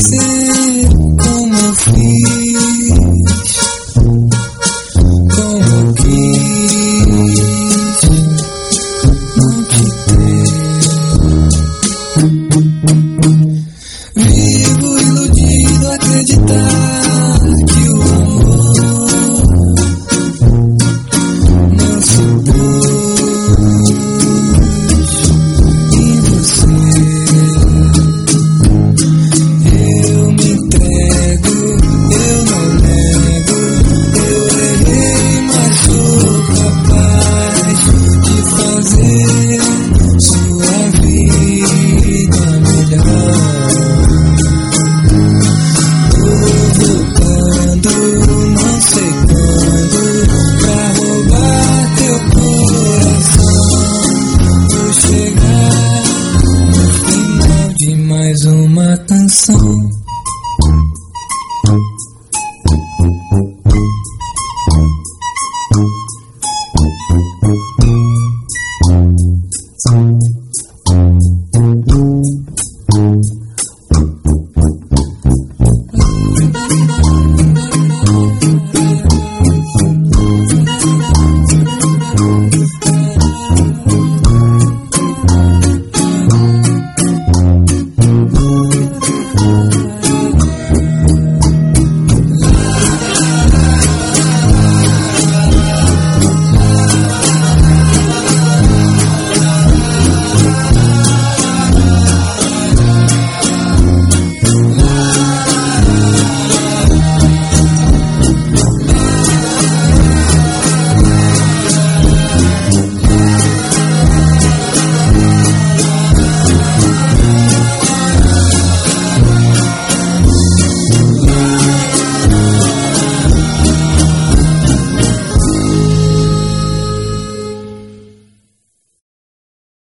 você como eu fiz, como eu quis não te ter. Vivo iludido a acreditar que o amor não se pôs em você. Eu me entrego, eu não nego, eu errei, mas sou capaz de fazer sua vida melhor. Tô voltando, não sei quando, pra roubar teu coração. Vou chegar no final de mais uma canção.